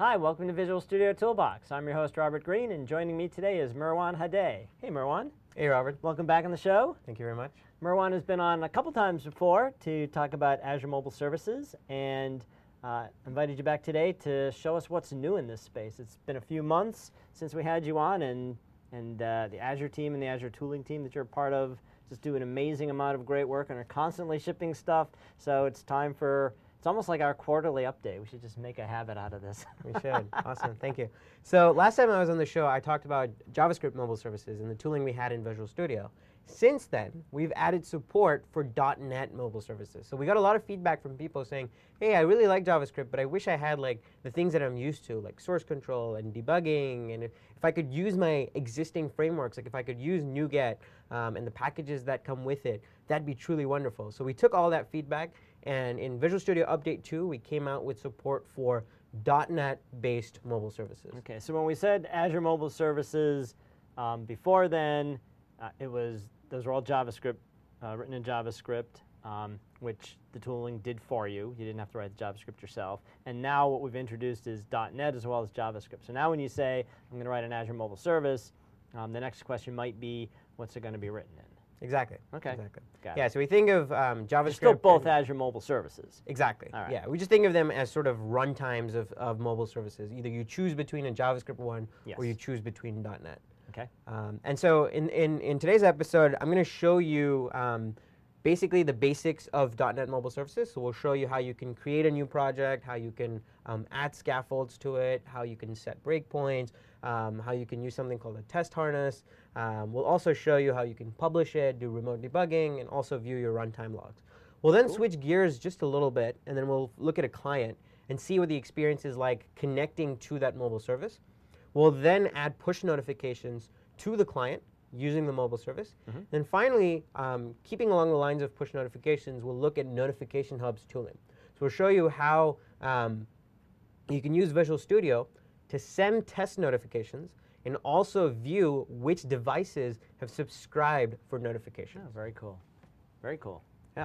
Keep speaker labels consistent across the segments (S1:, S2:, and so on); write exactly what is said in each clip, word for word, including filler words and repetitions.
S1: Hi, welcome to Visual Studio Toolbox. I'm your host, Robert Green, and joining me today is Mirwan Hadeh. Hey, Mirwan.
S2: Hey, Robert.
S1: Welcome back on the show.
S2: Thank you very much.
S1: Mirwan has been on a couple times before to talk about Azure Mobile Services, and uh, invited you back today to show us what's new in this space. It's been a few months since we had you on, and, and uh, the Azure team and the Azure tooling team that you're a part of just do an amazing amount of great work and are constantly shipping stuff, so it's time for It's almost like our quarterly update. We should just make a habit out of this.
S2: We should. Awesome. Thank you. So last time I was on the show, I talked about JavaScript mobile services and the tooling we had in Visual Studio. Since then, we've added support for dot net mobile services. So we got a lot of feedback from people saying, hey, I really like JavaScript, but I wish I had like the things that I'm used to, like source control and debugging. And if, if I could use my existing frameworks, like if I could use NuGet um, and the packages that come with it, that'd be truly wonderful. So we took all that feedback, and in Visual Studio Update two, we came out with support for dot net-based mobile services.
S1: Okay, so when we said Azure Mobile Services, um, before then, uh, it was those were all JavaScript, uh, written in JavaScript, um, which the tooling did for you. You didn't have to write the JavaScript yourself. And now what we've introduced is dot net as well as JavaScript. So now when you say, I'm going to write an Azure Mobile Service, um, the next question might be, what's it going to be written in?
S2: Exactly.
S1: Okay.
S2: Exactly.
S1: Got
S2: yeah,
S1: it.
S2: so we think of um, JavaScript.
S1: They're still both Azure Mobile Services.
S2: Exactly.
S1: All right.
S2: Yeah, we just think of them as sort of runtimes of, of mobile services. Either you choose between a JavaScript one,
S1: Yes.
S2: or you choose between dot net.
S1: Okay.
S2: Um, and so in, in, in today's episode, I'm going to show you um, basically the basics of dot net mobile services. So we'll show you how you can create a new project, how you can um, add scaffolds to it, how you can set breakpoints, um, how you can use something called a test harness. Um, we'll also show you how you can publish it, do remote debugging, and also view your runtime logs. We'll then
S1: Cool.
S2: switch gears just a little bit, and then we'll look at a client and see what the experience is like connecting to that mobile service. We'll then add push notifications to the client using the mobile service.
S1: Mm-hmm.
S2: Then finally, um, keeping along the lines of push notifications, we'll look at Notification Hub's tooling. So we'll show you how um, you can use Visual Studio to send test notifications and also view which devices have subscribed for notifications.
S1: Oh, very cool. Very cool.
S2: Yeah.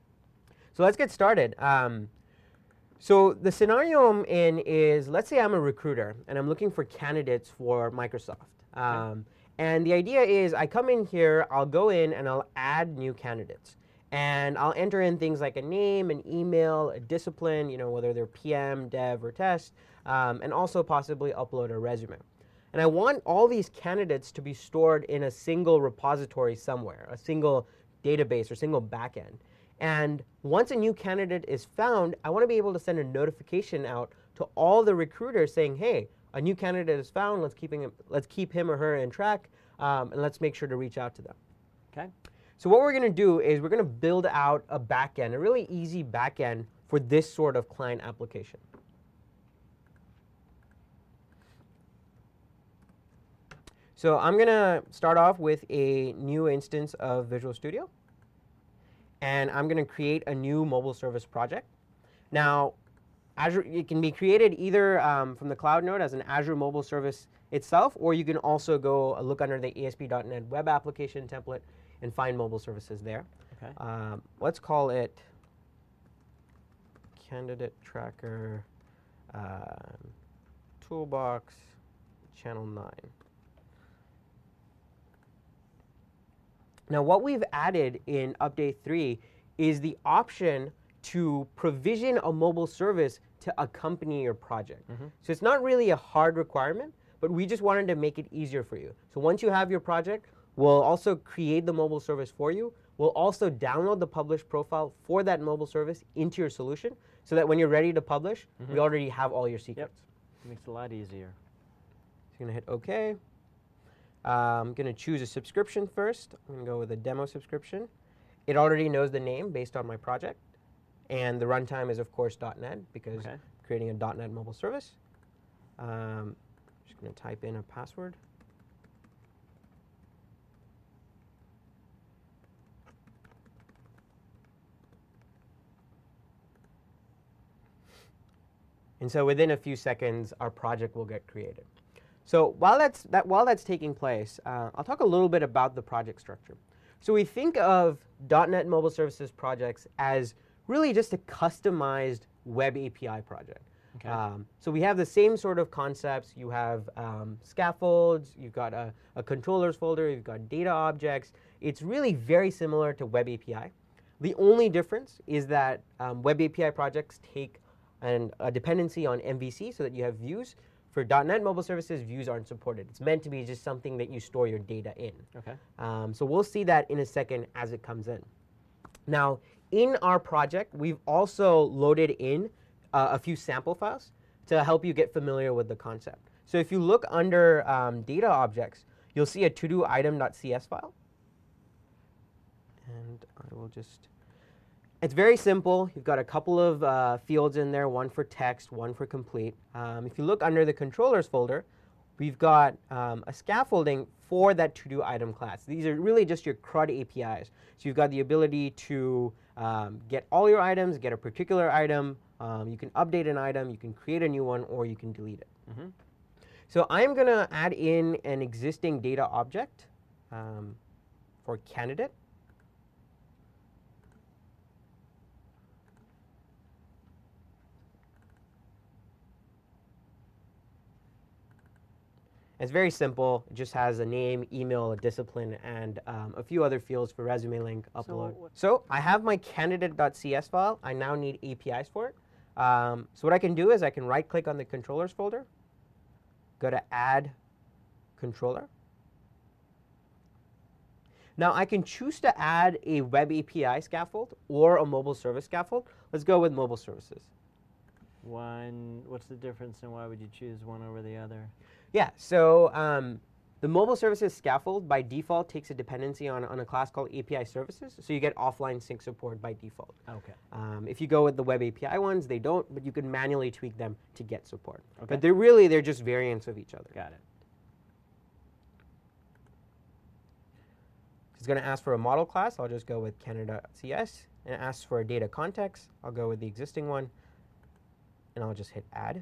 S2: So let's get started. Um, so the scenario I'm in is, let's say I'm a recruiter and I'm looking for candidates for Microsoft. Um, and the idea is I come in here, I'll go in and I'll add new candidates. And I'll enter in things like a name, an email, a discipline, you know, whether they're P M, dev, or test, um, and also possibly upload a resume. And I want all these candidates to be stored in a single repository somewhere, a single database or single backend. And once a new candidate is found, I want to be able to send a notification out to all the recruiters saying, hey, a new candidate is found, let's keep him, let's keep him or her in track, um, and let's make sure to reach out to them.
S1: Okay.
S2: So what we're going to do is we're going to build out a backend, a really easy backend for this sort of client application. So I'm going to start off with a new instance of Visual Studio. And I'm going to create a new mobile service project. Now, Azure, it can be created either um, from the Cloud Node as an Azure mobile service itself, or you can also go look under the A S P dot net web application template and find mobile services there.
S1: Okay.
S2: Um, let's call it Candidate Tracker um, Toolbox Channel nine. Now, what we've added in Update three is the option to provision a mobile service to accompany your project.
S1: Mm-hmm.
S2: So it's not really a hard requirement, but we just wanted to make it easier for you. So once you have your project, we'll also create the mobile service for you. We'll also download the publish profile for that mobile service into your solution so that when you're ready to publish,
S1: Mm-hmm.
S2: we already have all your secrets.
S1: Yep. Makes it a lot easier.
S2: So you're going to hit OK. Uh, I'm going to choose a subscription first. I'm going to go with a demo subscription. It already knows the name based on my project. And the runtime is, of course, dot net because
S1: Okay.
S2: I'm creating a dot net mobile service. Um, just going to type in a password. And so within a few seconds, our project will get created. So while that's, that, while that's taking place, uh, I'll talk a little bit about the project structure. So we think of dot net Mobile Services projects as really just a customized web A P I project.
S1: Okay.
S2: Um, so we have the same sort of concepts. You have um, scaffolds, you've got a, a controllers folder, you've got data objects. It's really very similar to Web A P I. The only difference is that um, Web A P I projects take an, a dependency on M V C so that you have views. For dot net mobile services, views aren't supported. It's meant to be just something that you store your data in.
S1: Okay.
S2: Um, so we'll see that in a second as it comes in. Now, in our project, we've also loaded in uh, a few sample files to help you get familiar with the concept. So if you look under um, data objects, you'll see a to-do item.cs file. And I will just, it's very simple. You've got a couple of uh, fields in there, one for text, one for complete. Um, if you look under the controllers folder, we've got um, a scaffolding for that to-do item class. These are really just your CRUD A P Is. So you've got the ability to um, get all your items, get a particular item. Um, you can update an item, you can create a new one, or you can delete it.
S1: Mm-hmm.
S2: So I'm going to add in an existing data object um, for candidate. It's very simple. It just has a name, email, a discipline, and um, a few other fields for resume link, upload. So, so I have my candidate.cs file. I now need A P Is for it. Um, so what I can do is I can right-click on the controllers folder, go to Add Controller. Now I can choose to add a Web A P I scaffold or a mobile service scaffold. Let's go with mobile services.
S1: One, what's the difference and why would you choose one over the other?
S2: Yeah, so um, the mobile services scaffold by default takes a dependency on, on a class called A P I services, so you get offline sync support by default.
S1: Okay.
S2: Um, if you go with the Web A P I ones, they don't, but you can manually tweak them to get support.
S1: Okay.
S2: But they're really, they're just variants of each other.
S1: Got it.
S2: It's going to ask for a model class. I'll just go with Canada.cs. And it asks for a data context. I'll go with the existing one, and I'll just hit Add.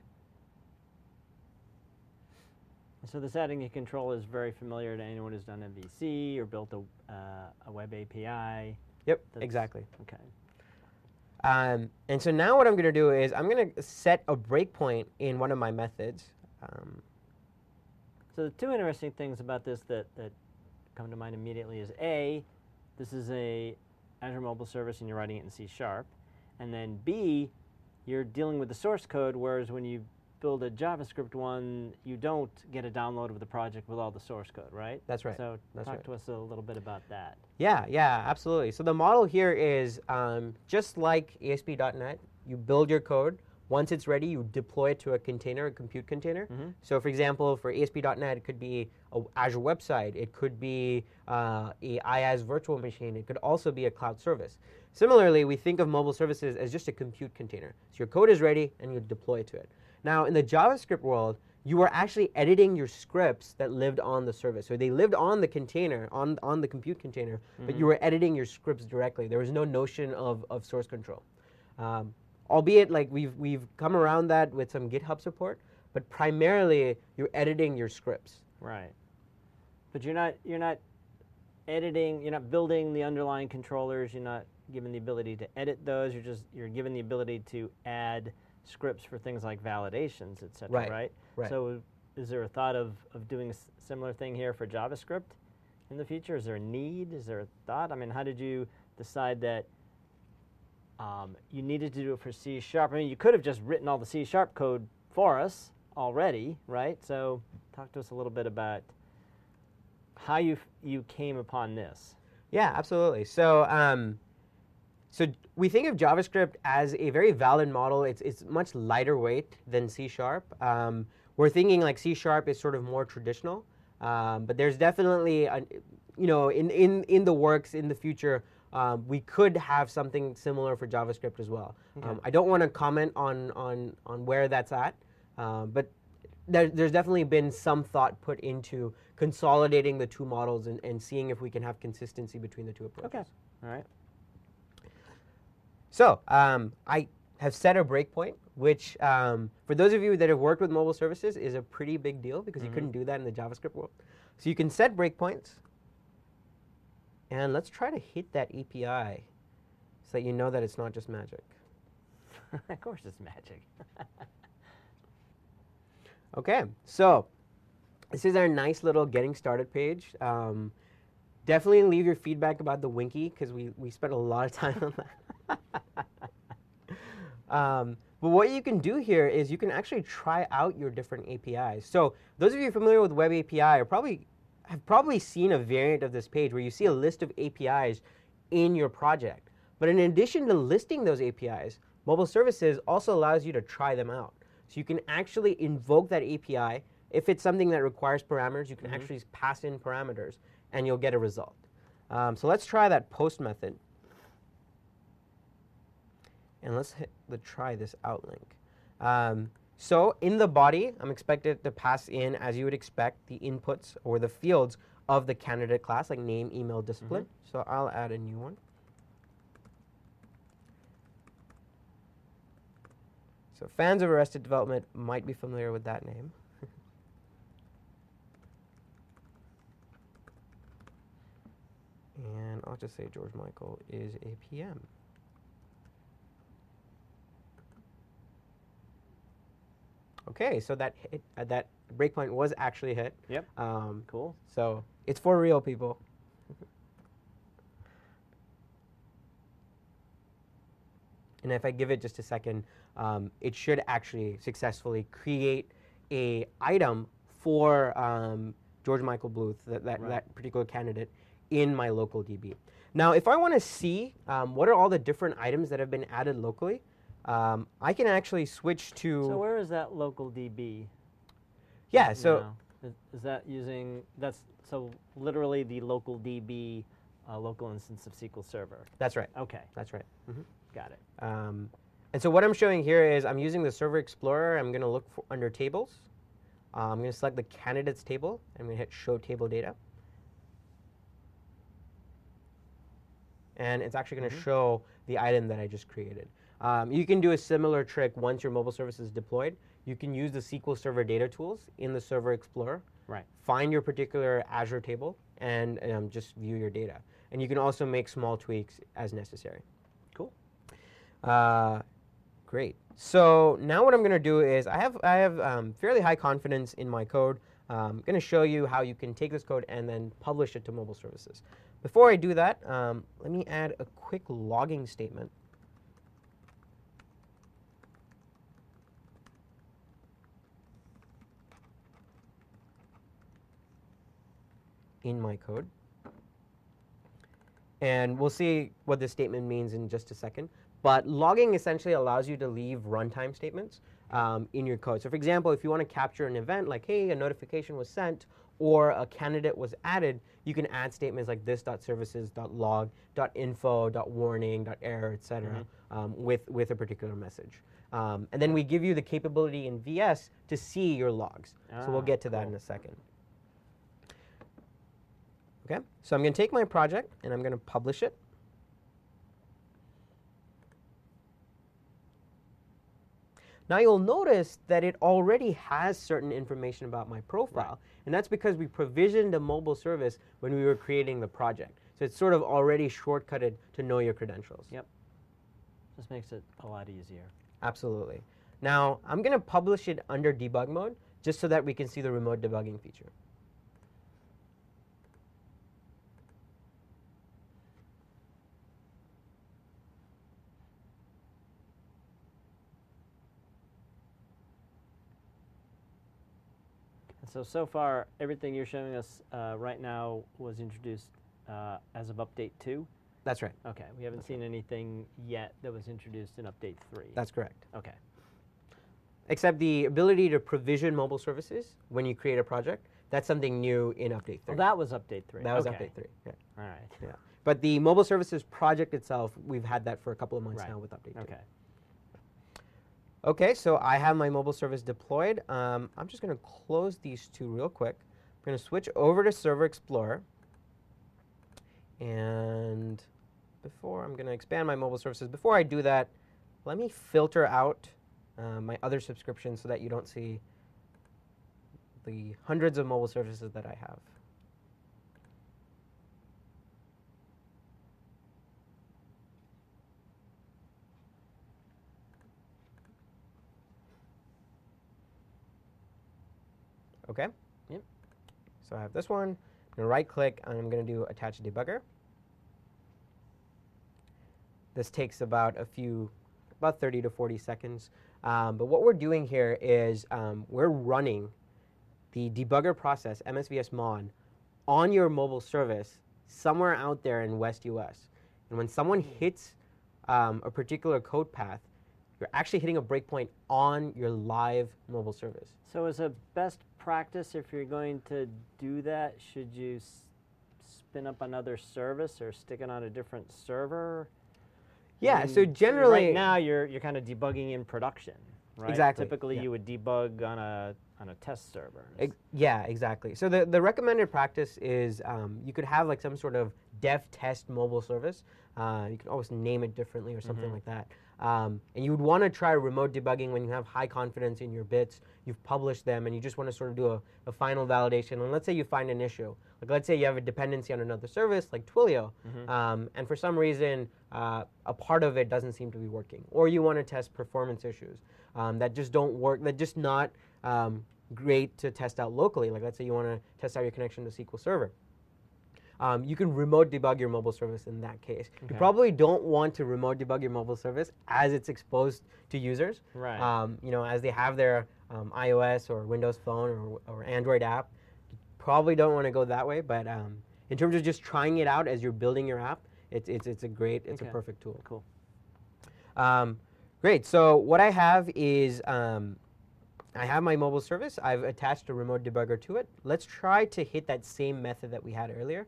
S1: So this adding a control is very familiar to anyone who's done M V C or built a, uh, a web A P I.
S2: Yep,
S1: That's
S2: exactly.
S1: Okay.
S2: Um, and so now what I'm going to do is I'm going to set a breakpoint in one of my methods. Um,
S1: So the two interesting things about this that, that come to mind immediately is A, this is a Azure Mobile Service and you're writing it in C sharp. And then B, you're dealing with the source code, whereas when you build a JavaScript one, you don't get a download of the project with all the source code, right?
S2: That's right.
S1: So
S2: That's
S1: talk
S2: right.
S1: to us a little bit about that.
S2: Yeah, yeah, absolutely. So the model here is um, just like A S P dot net, you build your code. Once it's ready, you deploy it to a container, a compute container.
S1: Mm-hmm.
S2: So for example, for A S P dot net, it could be an Azure website. It could be uh, a IaaS virtual machine. It could also be a cloud service. Similarly, we think of mobile services as just a compute container. So your code is ready, and you deploy it to it. Now, in the JavaScript world, you are actually editing your scripts that lived on the service. So they lived on the container, on, on the compute container, mm-hmm. but you were editing your scripts directly. There was no notion of, of source control. Um, albeit, like, we've, we've come around that with some GitHub support, but primarily, you're editing your scripts.
S1: Right. But you're not, you're not editing, you're not building the underlying controllers, you're not given the ability to edit those, you're just, you're given the ability to add scripts for things like validations, et cetera,
S2: right?
S1: Right?
S2: Right.
S1: So is there a thought of, of doing a s similar thing here for JavaScript in the future? Is there a need? Is there a thought? I mean, how did you decide that um, you needed to do it for C sharp? I mean, you could have just written all the C sharp code for us already, right? So talk to us a little bit about how you, f you came upon this.
S2: Yeah, absolutely. So, um, So we think of JavaScript as a very valid model. It's, it's much lighter weight than C sharp. Um, we're thinking like C sharp is sort of more traditional, um, but there's definitely, a, you know, in, in, in the works in the future, um, we could have something similar for JavaScript as well. Okay. Um, I don't want to comment on, on, on where that's at, um, but there, there's definitely been some thought put into consolidating the two models and, and seeing if we can have consistency between the two approaches.
S1: Okay, all right.
S2: So um, I have set a breakpoint, which um, for those of you that have worked with mobile services is a pretty big deal because mm-hmm. you couldn't do that in the JavaScript world. So you can set breakpoints, and let's try to hit that A P I so that you know that it's not just magic.
S1: Of course it's magic.
S2: Okay, so this is our nice little getting started page. Um, definitely leave your feedback about the Winky because we, we spent a lot of time on that. um, but what you can do here is you can actually try out your different A P Is. So those of you familiar with Web A P I are probably have probably seen a variant of this page where you see a list of A P Is in your project. But in addition to listing those A P Is, mobile services also allows you to try them out. So you can actually invoke that A P I. If it's something that requires parameters, you can mm-hmm. actually pass in parameters and you'll get a result. Um, so let's try that post method. And let's hit the try this out link. Um, so in the body, I'm expected to pass in, as you would expect, the inputs or the fields of the candidate class, like name, email, discipline. Mm-hmm. So I'll add a new one. So fans of Arrested Development might be familiar with that name. And I'll just say George Michael is a P M. Okay, so that hit, uh, that breakpoint was actually hit.
S1: Yep.
S2: Um,
S1: cool.
S2: So it's for real, people. And if I give it just a second, um, it should actually successfully create a item for um, George Michael Bluth, that, that, right. that particular candidate, in my local D B. Now, if I want to see um, what are all the different items that have been added locally, um, I can actually switch to...
S1: So where is that local D B?
S2: Yeah, so...
S1: Is, is that using... That's so literally the local D B, uh, local instance of S Q L Server.
S2: That's right.
S1: Okay.
S2: That's right. Mm-hmm.
S1: Got it.
S2: Um, and so what I'm showing here is I'm using the Server Explorer. I'm going to look for under tables. Uh, I'm going to select the candidates table. I'm going to hit show table data. And it's actually going to mm-hmm. show the item that I just created. Um, you can do a similar trick once your mobile service is deployed. You can use the S Q L Server data tools in the Server Explorer.
S1: Right.
S2: Find your particular Azure table and um, just view your data. And you can also make small tweaks as necessary.
S1: Cool.
S2: Uh, great. So now what I'm going to do is I have, I have um, fairly high confidence in my code. Um, I'm going to show you how you can take this code and then publish it to mobile services. Before I do that, um, let me add a quick logging statement. In my code. And we'll see what this statement means in just a second. But logging essentially allows you to leave runtime statements um, in your code. So for example, if you want to capture an event like, hey, a notification was sent or a candidate was added, you can add statements like this.services.log, .info, .warning, .error, et cetera, mm-hmm. um, with, with a particular message. Um, and then we give you the capability in V S to see your logs. Ah, so we'll get to cool. that in a second. Okay, so I'm going to take my project and I'm going to publish it. Now you'll notice that it already has certain information about my profile, right. and that's because we provisioned a mobile service when we were creating the project. So it's sort of already shortcutted to know your credentials.
S1: Yep. This makes it a lot easier.
S2: Absolutely. Now I'm going to publish it under debug mode just so that we can see the remote debugging feature.
S1: So, so far, everything you're showing us uh, right now was introduced uh, as of update two?
S2: That's right.
S1: Okay, we haven't That's seen right. anything yet that was introduced in update three.
S2: That's correct.
S1: Okay.
S2: Except the ability to provision mobile services when you create a project, that's something new in update three.
S1: Oh, that was update three.
S2: That was
S1: okay.
S2: update three, yeah.
S1: All right.
S2: Yeah. But the mobile services project itself, we've had that for a couple of months right. now with update
S1: okay.
S2: two. Okay, so I have my mobile service deployed. Um, I'm just going to close these two real quick. I'm going to switch over to Server Explorer. And before I'm going to expand my mobile services, before I do that, let me filter out uh, my other subscriptions so that you don't see the hundreds of mobile services that I have. Okay.
S1: Yep.
S2: So I have this one. I'm going to right click and I'm going to do attach debugger. This takes about a few, about thirty to forty seconds. Um, but what we're doing here is um, we're running the debugger process, M S V S Mon, on your mobile service somewhere out there in West U S. And when someone hits um, a particular code path, you're actually hitting a breakpoint on your live mobile service.
S1: So as a best practice, if you're going to do that, should you s spin up another service or stick it on a different server?
S2: Yeah,
S1: I mean,
S2: so generally...
S1: right now you're, you're kind of debugging in production, right?
S2: Exactly.
S1: Typically
S2: yeah.
S1: you would debug on a, on a test server.
S2: Ex yeah, exactly. So the, the recommended practice is um, you could have like some sort of dev test mobile service. Uh, you can always name it differently or something
S1: Mm-hmm.
S2: like that. Um, and you would want to try remote debugging when you have high confidence in your bits, you've published them, and you just want to sort of do a, a final validation. And let's say you find an issue. Like let's say you have a dependency on another service, like Twilio,
S1: Mm-hmm.
S2: um, and for some reason uh, a part of it doesn't seem to be working. Or you want to test performance issues um, that just don't work, that just not um, great to test out locally. Like let's say you want to test out your connection to S Q L Server. Um, you can remote debug your mobile service in that case.
S1: Okay.
S2: You probably don't want to remote debug your mobile service as it's exposed to users.
S1: Right.
S2: Um, you know, as they have their um, iOS or Windows Phone or, or Android app. You probably don't want to go that way, but um, in terms of just trying it out as you're building your app, it's, it's, it's a great, it's
S1: Okay.
S2: a perfect tool.
S1: Cool.
S2: Um, great, so what I have is um, I have my mobile service. I've attached a remote debugger to it. Let's try to hit that same method that we had earlier.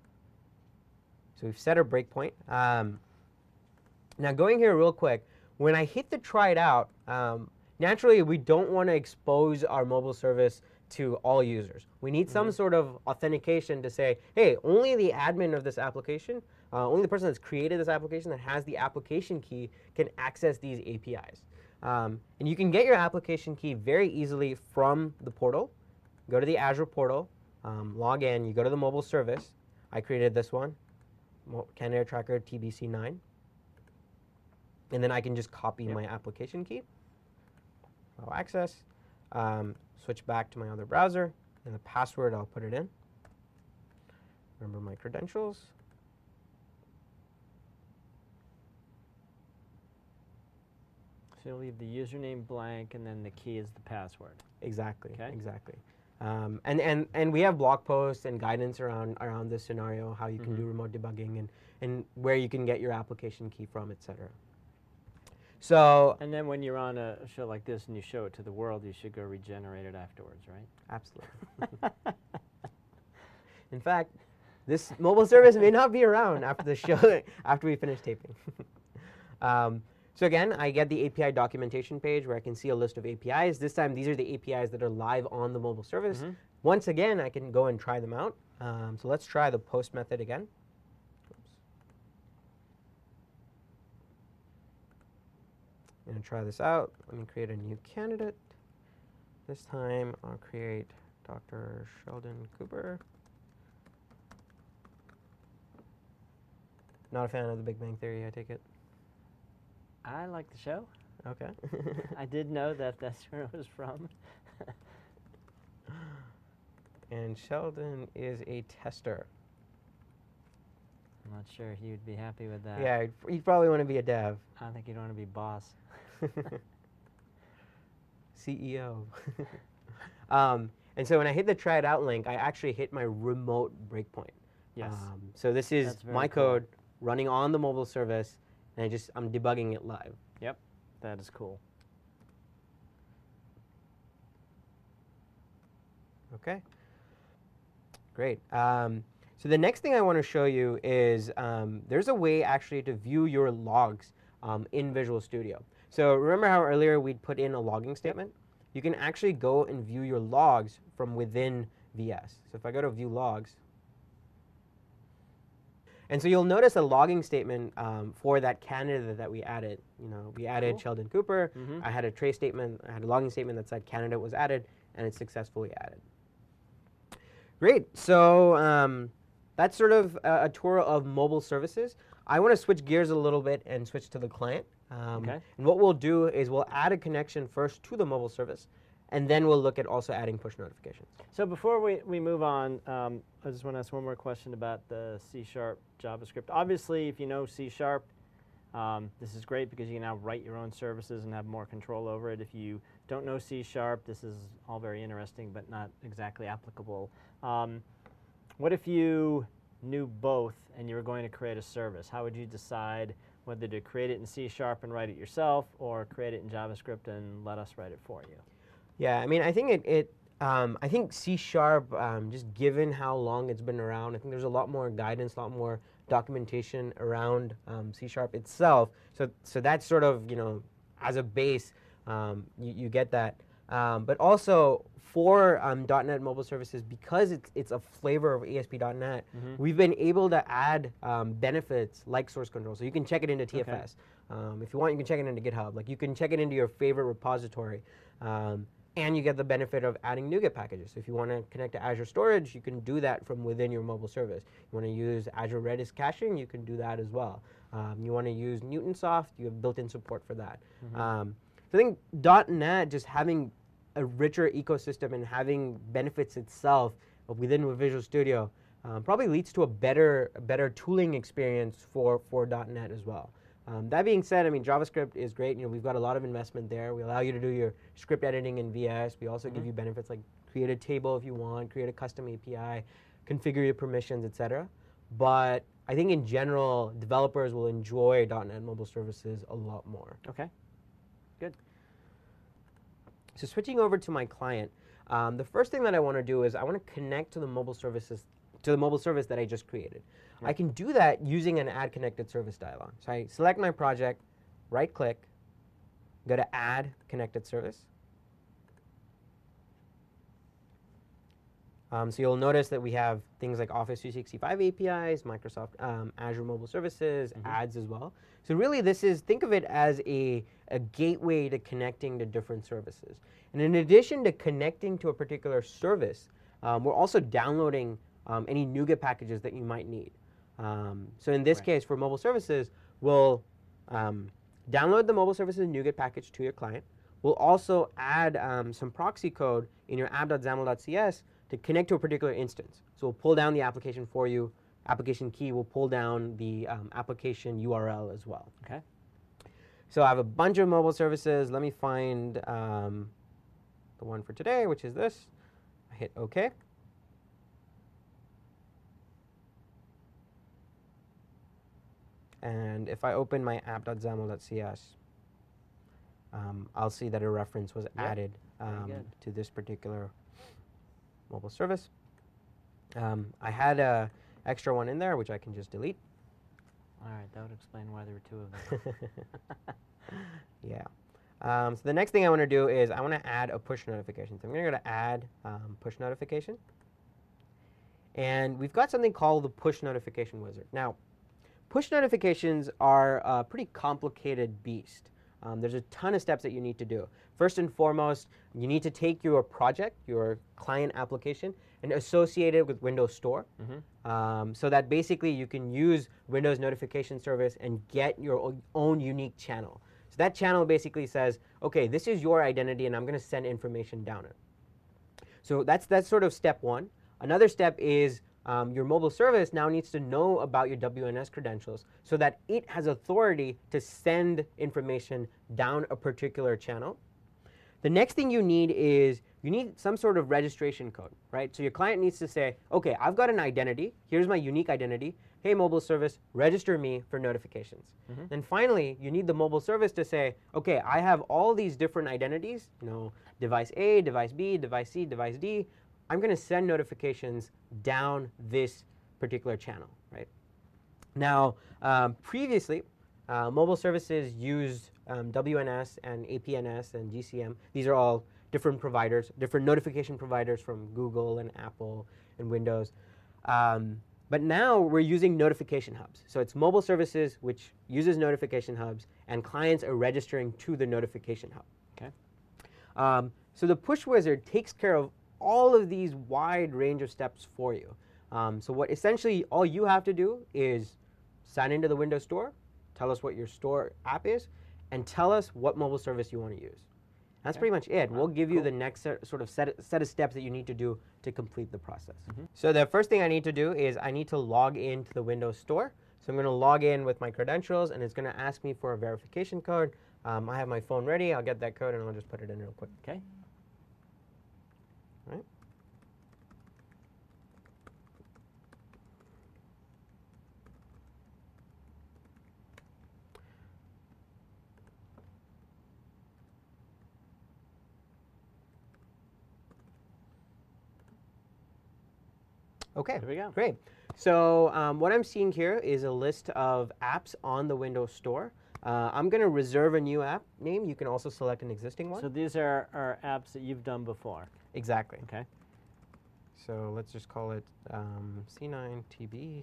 S2: So we've set a breakpoint. Um, now going here real quick, when I hit the try it out, um, naturally we don't want to expose our mobile service to all users. We need some sort of authentication to say, hey, only the admin of this application, uh, only the person that's created this application that has the application key can access these A P Is. Um, and you can get your application key very easily from the portal. Go to the Azure portal, um, log in, you go to the mobile service. I created this one. Canada Tracker T B C nine. And then I can just copy
S1: Yep.
S2: my application key. I'll access, um, switch back to my other browser, and the password I'll put it in. Remember my credentials.
S1: So you'll leave the username blank, and then the key is the password.
S2: Exactly,
S1: Okay.
S2: exactly. Um, and, and, and we have blog posts and guidance around, around this scenario, how you can
S1: Mm-hmm.
S2: do remote debugging and, and where you can get your application key from, et cetera. So,
S1: And then when you're on a show like this and you show it to the world, you should go regenerate it afterwards, right?
S2: absolutely. In fact, this mobile service may not be around after the show, after we finish taping. um, so again, I get the A P I documentation page where I can see a list of A P Is. This time, these are the A P Is that are live on the mobile service.
S1: Mm-hmm.
S2: Once again, I can go and try them out. Um, so let's try the post method again. Oops. I'm going to try this out. Let me create a new candidate. This time, I'll create Doctor Sheldon Cooper. Not a fan of the Big Bang Theory, I take it.
S1: I like the show.
S2: Okay.
S1: I did know that that's where it was from.
S2: And Sheldon is a tester.
S1: I'm not sure he would be happy with that.
S2: Yeah, he'd, he'd probably want to be a dev.
S1: I don't think he'd want to be boss.
S2: C E O. um, and so when I hit the try it out link, I actually hit my remote breakpoint.
S1: Yes.
S2: Um, so this is
S1: That's very
S2: my
S1: cool.
S2: code running on the mobile service, and I just I'm debugging it live.
S1: Yep. That is cool.
S2: Okay. Great. Um, so the next thing I want to show you is um, there's a way actually to view your logs um, in Visual Studio. So remember how earlier we'd put in a logging statement? You can actually go and view your logs from within V S. So if I go to View Logs, and so you'll notice a logging statement um, for that candidate that we added. You know, we added
S1: Cool.
S2: Sheldon Cooper.
S1: Mhm.
S2: I had a trace statement. I had a logging statement that said candidate was added, and it's successfully added. Great. So um, that's sort of a, a tour of mobile services. I want to switch gears a little bit and switch to the client. Um,
S1: Okay.
S2: And what we'll do is we'll add a connection first to the mobile service, and then we'll look at also adding push notifications.
S1: So before we, we move on, um, I just want to ask one more question about the C Sharp JavaScript. Obviously, if you know C Sharp, um, this is great because you can now write your own services and have more control over it. If you don't know C Sharp, this is all very interesting but not exactly applicable. Um, what if you knew both and you were going to create a service? How would you decide whether to create it in C Sharp and write it yourself or create it in JavaScript and let us write it for you?
S2: Yeah, I mean, I think it, it um, I think C Sharp, um, just given how long it's been around, I think there's a lot more guidance, a lot more documentation around um, C Sharp itself. So, so that's sort of, you know, as a base, um, you, you get that. Um, but also for um, .NET Mobile Services, because it's, it's a flavor of A S P dot net, mm-hmm. we've been able to add um, benefits like source control. So you can check it into T F S. Okay. Um, if you want, you can check it into GitHub. Like you can check it into your favorite repository. Um, and you get the benefit of adding NuGet packages. So if you want to connect to Azure Storage, you can do that from within your mobile service. You want to use Azure Redis caching, you can do that as well. Um, you want to use Newtonsoft, you have built-in support for that. Mm-hmm. um, so I think .NET just having a richer ecosystem and having benefits itself within Visual Studio um, probably leads to a better, a better tooling experience for, for .NET as well. Um, that being said, I mean, JavaScript is great. You know, we've got a lot of investment there. We allow you to do your script editing in V S. We also mm-hmm. give you benefits like create a table if you want, create a custom A P I, configure your permissions, et cetera. But I think in general, developers will enjoy .NET Mobile Services a lot more.
S1: Okay, good.
S2: So switching over to my client, um, the first thing that I want to do is I want to connect to the mobile services, to the mobile service that I just created. Right. I can do that using an Add Connected Service dialog. So I select my project, right-click, go to Add Connected Service. Um, so you'll notice that we have things like Office three sixty-five A P Is, Microsoft um, Azure Mobile Services, mm-hmm. ads as well. So really this is, think of it as a, a gateway to connecting to different services. And in addition to connecting to a particular service, um, we're also downloading um, any NuGet packages that you might need. Um, so in this right. case, for mobile services, we'll um, download the mobile services NuGet package to your client. We'll also add um, some proxy code in your app dot xaml dot C S to connect to a particular instance. So we'll pull down the application for you. Application key will pull down the um, application U R L as well.
S1: Okay.
S2: So I have a bunch of mobile services. Let me find um, the one for today, which is this. I hit OK. And if I open my app dot xaml dot C S, um, I'll see that a reference was yep. added um, to this particular mobile service. Um, I had an extra one in there, which I can just delete.
S1: All right, that would explain why there were two of them.
S2: Yeah. Um, so the next thing I want to do is I want to add a push notification. So I'm going to go to Add um, Push Notification. And we've got something called the Push Notification Wizard. Now, push notifications are a pretty complicated beast. Um, there's a ton of steps that you need to do. First and foremost, you need to take your project, your client application, and associate it with Windows Store. Mm-hmm. um, so that basically you can use Windows Notification Service and get your own unique channel. So that channel basically says, okay, this is your identity and I'm going to send information down it. So that's, that's sort of step one. Another step is Um, your mobile service now needs to know about your W N S credentials so that it has authority to send information down a particular channel. The next thing you need is you need some sort of registration code, right? So your client needs to say, okay, I've got an identity. Here's my unique identity. Hey, mobile service, register me for notifications. Mm-hmm. Then finally, you need the mobile service to say, okay, I have all these different identities, you know, device A, device B, device C, device D. I'm going to send notifications down this particular channel, right? Now, um, previously, uh, mobile services used um, W N S and A P N S and G C M. These are all different providers, different notification providers from Google and Apple and Windows. Um, but now we're using notification hubs. So it's mobile services which uses notification hubs, and clients are registering to the notification hub. Okay. Um, so the push wizard takes care of all of these wide range of steps for you. Um, so what essentially all you have to do is sign into the Windows Store, tell us what your store app is, and tell us what mobile service you want to use. That's
S1: Okay.
S2: pretty much it.
S1: Wow,
S2: We'll give you
S1: cool.
S2: the next set, sort of set, set of steps that you need to do to complete the process.
S1: Mhm.
S2: So the first thing I need to do is I need to log into the Windows Store. So I'm going to log in with my credentials, and it's going to ask me for a verification code. Um, I have my phone ready. I'll get that code, and I'll just put it in real quick.
S1: Okay.
S2: Right. Okay,
S1: There we go.
S2: great. So um, what I'm seeing here is a list of apps on the Windows Store. Uh, I'm going to reserve a new app name. You can also select an existing one.
S1: So these are, are apps that you've done before.
S2: Exactly.
S1: Okay.
S2: So let's just call it um, C nine T B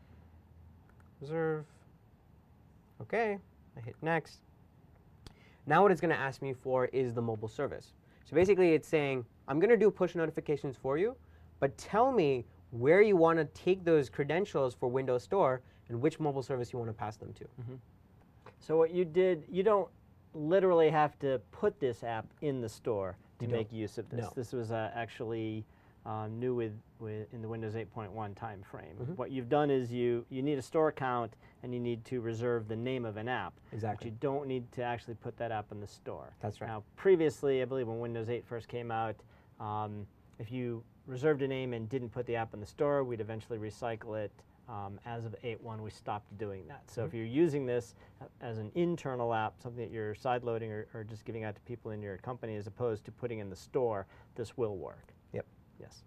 S2: reserve. Okay, I hit next. Now what it's going to ask me for is the mobile service. So basically it's saying, I'm going to do push notifications for you, but tell me where you want to take those credentials for Windows Store and which mobile service you want to pass them to.
S1: Mm-hmm. So what you did, you don't literally have to put this app in the store to
S2: You
S1: make
S2: don't.
S1: use of this.
S2: No.
S1: This was uh, actually um, new with, with in the Windows eight point one time frame.
S2: Mhm.
S1: What you've done is you, you need a store account and you need to reserve the name of an app.
S2: Exactly.
S1: But you don't need to actually put that app in the store.
S2: That's right.
S1: Now, previously, I believe when Windows eight first came out, um, if you reserved a name and didn't put the app in the store, we'd eventually recycle it. Um, as of eight point one, we stopped doing that. So
S2: Mhm.
S1: if you're using this uh, as an internal app, something that you're sideloading or, or just giving out to people in your company as opposed to putting in the store, this will work.
S2: Yep.
S1: Yes.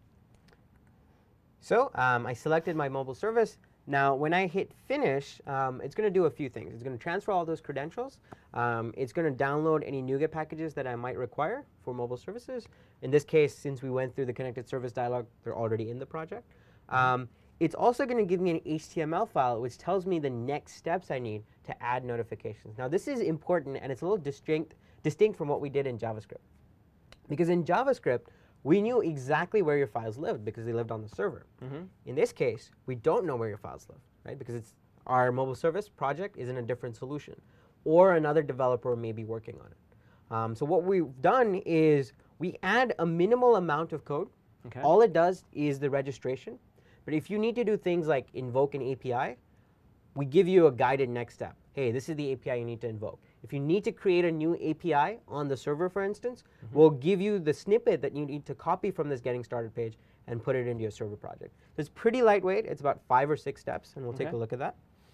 S2: So um, I selected my mobile service. Now, when I hit finish, um, it's going to do a few things. It's going to transfer all those credentials. Um, it's going to download any NuGet packages that I might require for mobile services. In this case, since we went through the connected service dialog, they're already in the project. Um, it's also going to give me an H T M L file, which tells me the next steps I need to add notifications. Now, this is important, and it's a little distinct, distinct from what we did in JavaScript. Because in JavaScript, we knew exactly where your files lived because they lived on the server.
S1: Mm-hmm.
S2: In this case, we don't know where your files live, right? Because it's our mobile service project is in a different solution, or another developer may be working on it. Um, so what we've done is we add a minimal amount of code.
S1: Okay.
S2: All it does is the registration. But if you need to do things like invoke an A P I, we give you a guided next step. Hey, this is the A P I you need to invoke. If you need to create a new A P I on the server, for instance, mm-hmm. we'll give you the snippet that you need to copy from this getting started page and put it into your server project. It's pretty lightweight. It's about five or six steps, and we'll
S1: Okay.
S2: take a look at that.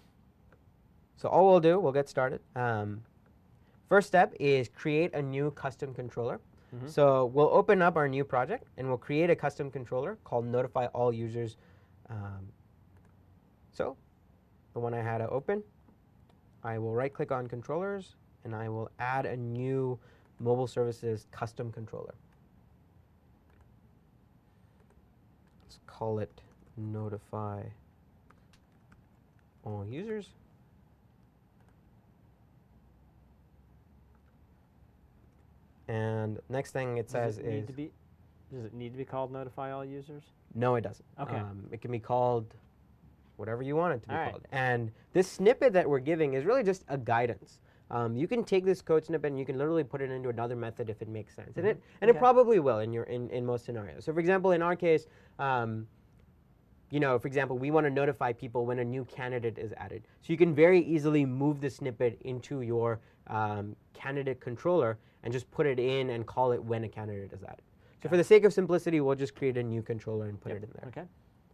S2: So all we'll do, we'll get started. Um, first step is create a new custom controller.
S1: Mm-hmm.
S2: So we'll open up our new project, and we'll create a custom controller called Notify All Users. Um, so the one I had to open, I will right-click on controllers, and I will add a new mobile services custom controller. Let's call it Notify All Users. And next thing it says
S1: does it need
S2: is
S1: to be, does it need to be called Notify All Users?
S2: no, it doesn't.
S1: Okay.
S2: Um, it can be called whatever you want it to be
S1: All right.
S2: called. And this snippet that we're giving is really just a guidance. Um, you can take this code snippet and you can literally put it into another method if it makes sense. And, it, and
S1: Okay.
S2: it probably will in, your, in, in most scenarios. So for example, in our case, um, you know, for example, we want to notify people when a new candidate is added. So you can very easily move the snippet into your um, candidate controller and just put it in and call it when a candidate is added. So for the sake of simplicity, we'll just create a new controller and put
S1: Yep.
S2: it in there.
S1: Okay.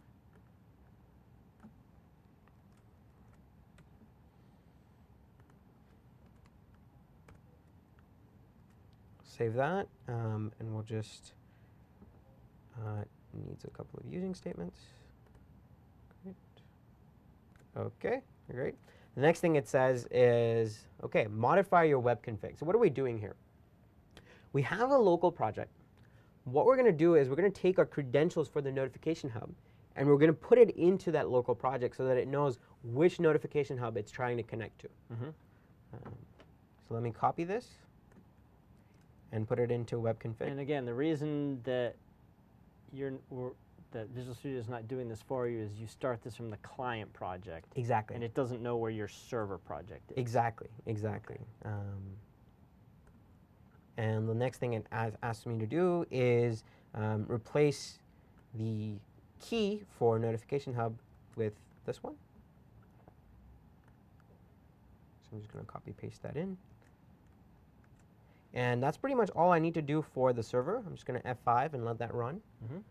S2: Save that, um, and we'll just, uh, needs a couple of using statements. Great. Okay, great. The next thing it says is, okay, modify your web config. So what are we doing here? We have a local project. What we're going to do is we're going to take our credentials for the notification hub, and we're going to put it into that local project so that it knows which notification hub it's trying to connect to.
S1: Mm-hmm.
S2: Um, so let me copy this and put it into web config.
S1: And again, the reason that you're or that Visual Studio is not doing this for you is you start this from the client project,
S2: Exactly.
S1: and it doesn't know where your server project is.
S2: Exactly, exactly. Um, And the next thing it as asks me to do is um, replace the key for Notification Hub with this one. So I'm just going to copy paste that in. And that's pretty much all I need to do for the server. I'm just going to F five and let that run.
S1: Mm-hmm.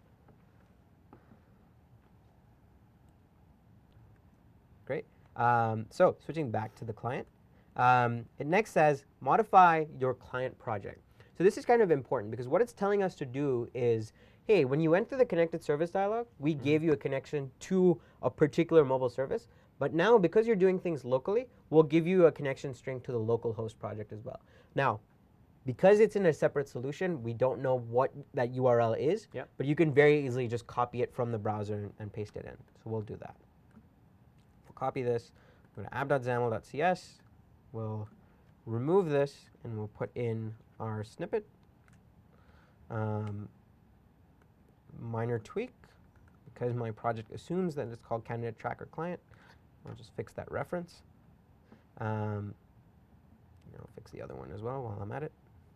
S2: Great. Um, so switching back to the client, um, it next says modify your client project. So this is kind of important because what it's telling us to do is, hey, when you enter the connected service dialog, we mm-hmm. gave you a connection to a particular mobile service. But now, because you're doing things locally, we'll give you a connection string to the local host project as well. Now, because it's in a separate solution, we don't know what that U R L is,
S1: yep.
S2: but you can very easily just copy it from the browser and, and paste it in. So we'll do that. We'll copy this, go to app.xaml.cs, we'll remove this, and we'll put in our snippet. Um, minor tweak, because my project assumes that it's called Candidate Tracker Client. I'll just fix that reference. Um, I'll fix the other one as well while I'm at it.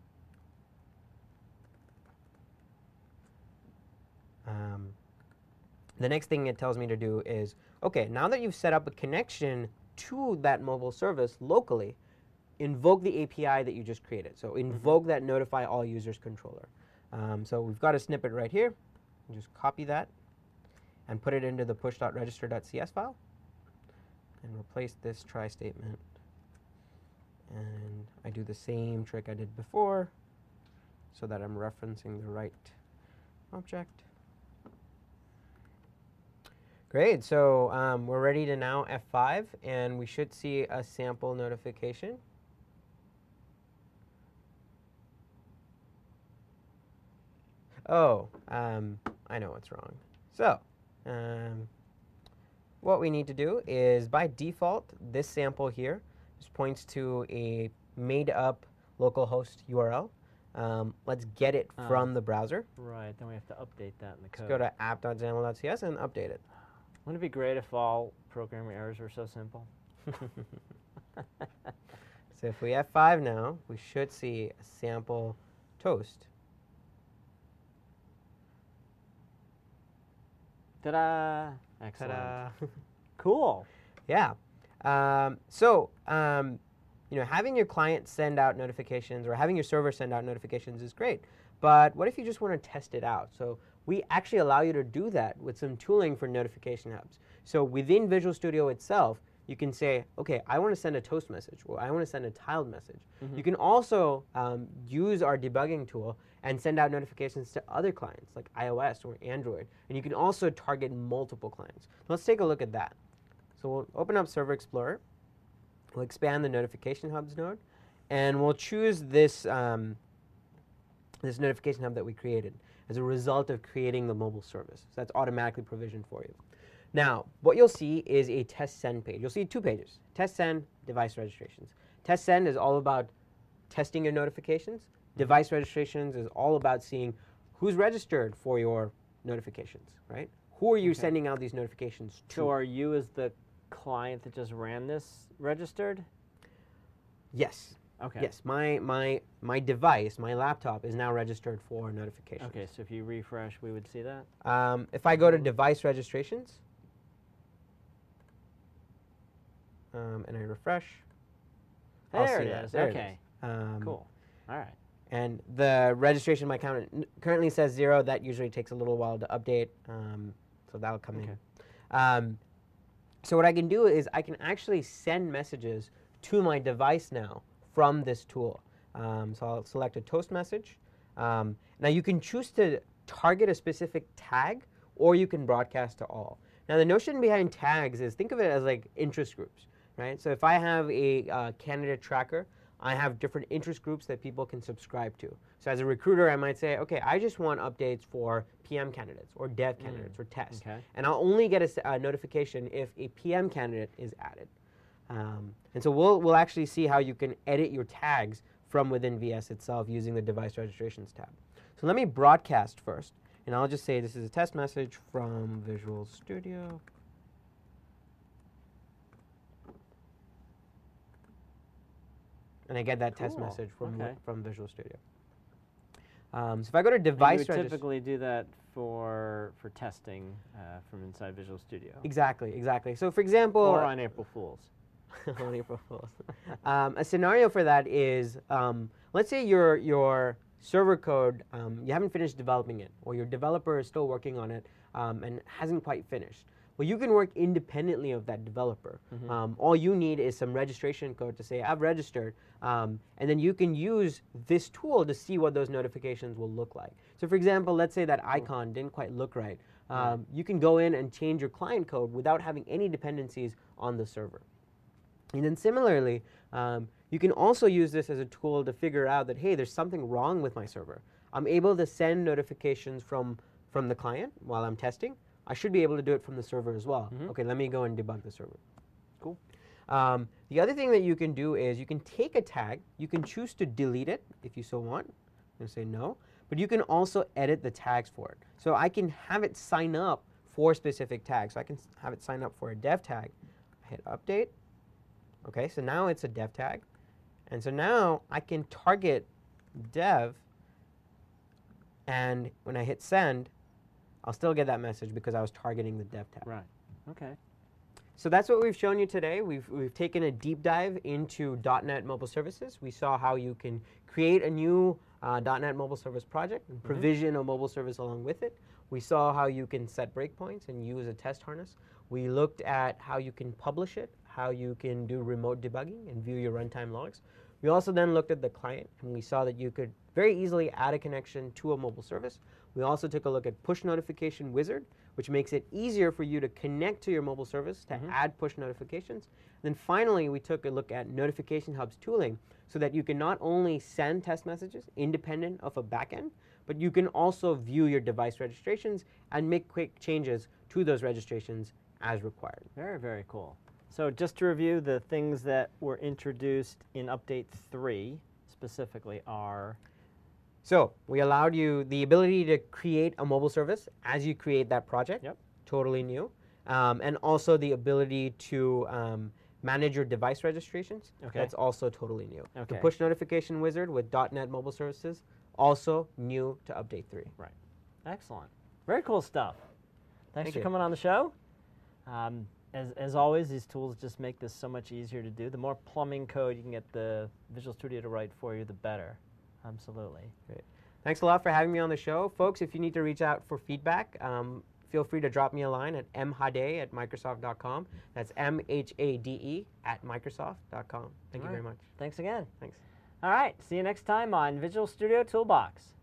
S2: Um, the next thing it tells me to do is, okay, now that you've set up a connection to that mobile service locally, invoke the A P I that you just created. So invoke mm-hmm. that notify all users controller. Um, so we've got a snippet right here. Just copy that and put it into the push.register.cs file and replace this try statement. And I do the same trick I did before so that I'm referencing the right object. Great, so um, we're ready to now F five, and we should see a sample notification. Oh, um, I know what's wrong. So, um, what we need to do is, by default, this sample here just points to a made-up localhost U R L. Um, let's get it
S1: um,
S2: from the browser.
S1: Right, then we have to update that in the code.
S2: Let's go to app.xaml.cs and update it.
S1: Wouldn't it be great if all programming errors were so simple?
S2: So if we F five now, we should see a sample toast.
S1: Ta-da! Excellent.
S2: Ta-da.
S1: Cool.
S2: Yeah. Um, so, um, you know, having your client send out notifications or having your server send out notifications is great. But what if you just want to test it out? So we actually allow you to do that with some tooling for notification hubs. So within Visual Studio itself, you can say, okay, I want to send a toast message, or I want to send a tiled message. Mm-hmm. You can also um, use our debugging tool and send out notifications to other clients, like iOS or Android. And you can also target multiple clients. Let's take a look at that. So we'll open up Server Explorer. We'll expand the Notification Hubs node, and we'll choose this, um, this Notification Hub that we created as a result of creating the mobile service. So that's automatically provisioned for you. Now, what you'll see is a test send page. You'll see two pages, test send, device registrations. Test send is all about testing your notifications. Mm-hmm. Device registrations is all about seeing who's registered for your notifications, right? Who are you okay. sending out these notifications to?
S1: So are you, as the client that just ran this, registered?
S2: Yes.
S1: Okay.
S2: Yes, my, my, my device, my laptop, is now registered for notifications.
S1: Okay, so if you refresh, we would see that?
S2: Um, if I go to device registrations, um, and I refresh,
S1: there
S2: I'll see
S1: it
S2: that.
S1: is.
S2: There
S1: okay.
S2: It is. Um,
S1: cool. All right.
S2: And the registration of my account currently says zero. That usually takes a little while to update, um, so that'll come okay. in. Um, so what I can do is I can actually send messages to my device now from this tool. Um, so I'll select a toast message. Um, now you can choose to target a specific tag, or you can broadcast to all. Now the notion behind tags is, think of it as like interest groups, right? So if I have a uh, candidate tracker, I have different interest groups that people can subscribe to. So as a recruiter, I might say, okay, I just want updates for P M candidates or dev candidates mm. or tests. Okay. And I'll only get a, a notification if a P M candidate is added. Um, and so we'll, we'll actually see how you can edit your tags from within V S itself using the device registrations tab. So let me broadcast first. And I'll just say this is a test message from Visual Studio. and I get that test
S1: Cool.
S2: message from
S1: Okay.
S2: from Visual Studio. Um, so if I go to
S1: And
S2: device
S1: you would
S2: registration,
S1: typically do that for for testing uh, from inside Visual Studio,
S2: exactly, exactly. So for example,
S1: or on April Fools.
S2: on April Fools. um, a scenario for that is, um, let's say your your server code, um, you haven't finished developing it, or your developer is still working on it um, and hasn't quite finished. Well, you can work independently of that developer.
S1: Mhm.
S2: Um, all you need is some registration code to say, I've registered, um, and then you can use this tool to see what those notifications will look like. So for example, let's say that icon didn't quite look right. Um,
S1: Right.
S2: You can go in and change your client code without having any dependencies on the server. And then similarly, um, you can also use this as a tool to figure out that, hey, there's something wrong with my server. I'm able to send notifications from, from the client while I'm testing. I should be able to do it from the server as well.
S1: Mhm.
S2: Okay, let me go and debug the server.
S1: Cool.
S2: Um, the other thing that you can do is you can take a tag. You can choose to delete it if you so want. I'm going to say no. But you can also edit the tags for it. So I can have it sign up for specific tags. So I can have it sign up for a dev tag. I hit update. Okay, so now it's a dev tag. And so now I can target dev, and when I hit send, I'll still get that message because I was targeting the dev tag.
S1: Right. Okay.
S2: So that's what we've shown you today. We've, we've taken a deep dive into dot net Mobile Services. We saw how you can create a new uh, dot net Mobile Service project and provision a mobile service along with it. We saw how you can set breakpoints and use a test harness. We looked at how you can publish it, how you can do remote debugging and view your runtime logs. We also then looked at the client, and we saw that you could very easily add a connection to a mobile service. We also took a look at Push Notification Wizard, which makes it easier for you to connect to your mobile service to
S1: Mhm.
S2: add push notifications. Then finally, we took a look at Notification Hub's tooling so that you can not only send test messages independent of a backend, but you can also view your device registrations and make quick changes to those registrations as required.
S1: Very, very cool. So just to review, the things that were introduced in update three specifically are,
S2: So we allowed you the ability to create a mobile service as you create that project.
S1: Yep.
S2: Totally new. Um, and also the ability to um, manage your device registrations.
S1: Okay.
S2: That's also totally new.
S1: Okay.
S2: The Push Notification Wizard with dot net Mobile Services, also new to update three.
S1: right. Excellent. Very cool stuff. Thanks
S2: Thank
S1: for
S2: you.
S1: coming on the show. Um, as, as always, these tools just make this so much easier to do. The more plumbing code you can get the Visual Studio to write for you, the better. Absolutely.
S2: Great. Thanks a lot for having me on the show. Folks, if you need to reach out for feedback, um, feel free to drop me a line at m hade at microsoft dot com. That's M H A D E at microsoft dot com. Thank
S1: All
S2: you
S1: right.
S2: very much.
S1: Thanks again.
S2: Thanks.
S1: All right. See you next time on Visual Studio Toolbox.